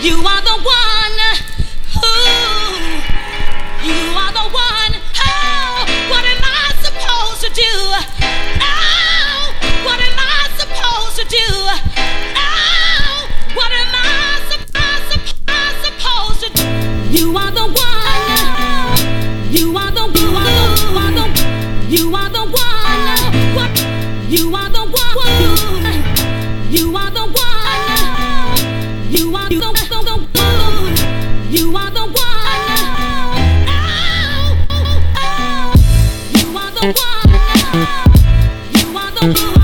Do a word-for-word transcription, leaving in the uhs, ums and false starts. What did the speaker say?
You are the one. Ooh, you are the one. Oh, what am I supposed to do? Oh, what am I supposed to do? Oh, what am I, sup- I, sup- I supposed to do? You are the one. You are the you are the you are the one. What? You are the one. You are the one. You are the one. You are the one. You are the one. You are the one.